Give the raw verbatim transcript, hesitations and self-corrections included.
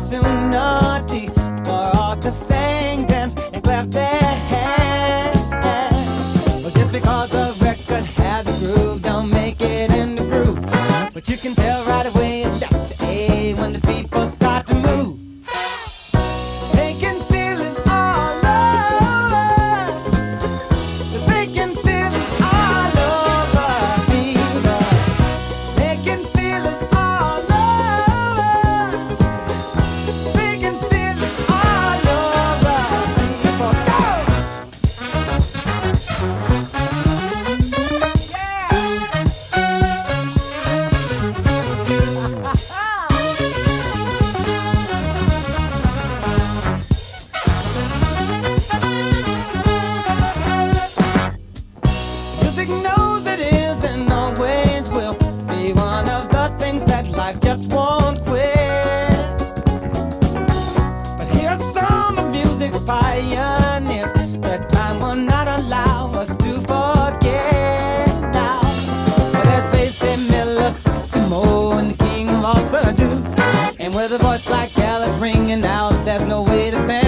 too naughty for all to sing, dance, and clap their hands. Well, just because a record has a groove, don't make it in the groove. But you can tell right away it's Doctor A when the people start to move. They can feel it all over. They can feel it all over me. They can feel it all over. They can feel it all over people. Go! Music knows it is and always will be one of the things that life just won't quit. But here's some of music's pioneers that time will not allow us to forget now. Well, there's Basie Miller, Satchmo, and the king of all Sadu. And with a voice like Alice ringing out, there's no way to ban.